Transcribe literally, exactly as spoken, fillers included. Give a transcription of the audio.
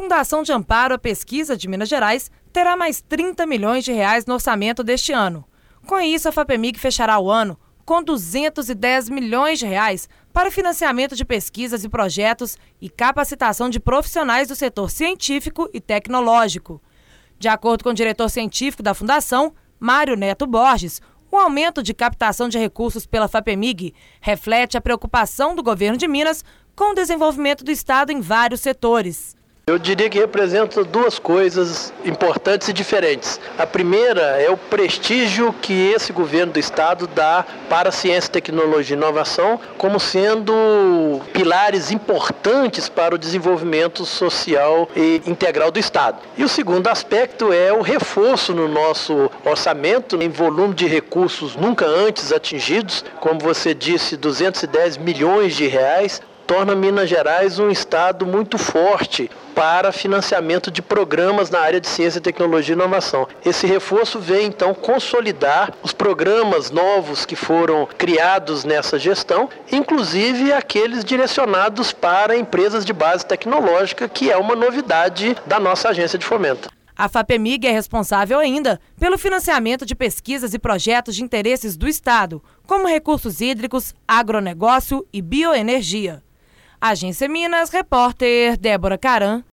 Fundação de Amparo à Pesquisa de Minas Gerais terá mais trinta milhões de reais no orçamento deste ano. Com isso, a FAPEMIG fechará o ano com duzentos e dez milhões de reais para financiamento de pesquisas e projetos e capacitação de profissionais do setor científico e tecnológico. De acordo com o diretor científico da Fundação, Mário Neto Borges, o aumento de captação de recursos pela FAPEMIG reflete a preocupação do governo de Minas com o desenvolvimento do Estado em vários setores. Eu diria que representa duas coisas importantes e diferentes. A primeira é o prestígio que esse governo do Estado dá para a ciência, tecnologia e inovação como sendo pilares importantes para o desenvolvimento social e integral do Estado. E o segundo aspecto é o reforço no nosso orçamento em volume de recursos nunca antes atingidos, como você disse, duzentos e dez milhões de reais, torna Minas Gerais um estado muito forte para financiamento de programas na área de ciência, tecnologia e inovação. Esse reforço vem, então, consolidar os programas novos que foram criados nessa gestão, inclusive aqueles direcionados para empresas de base tecnológica, que é uma novidade da nossa agência de fomento. A FAPEMIG é responsável ainda pelo financiamento de pesquisas e projetos de interesses do Estado, como recursos hídricos, agronegócio e bioenergia. Agência Minas, repórter Débora Caram.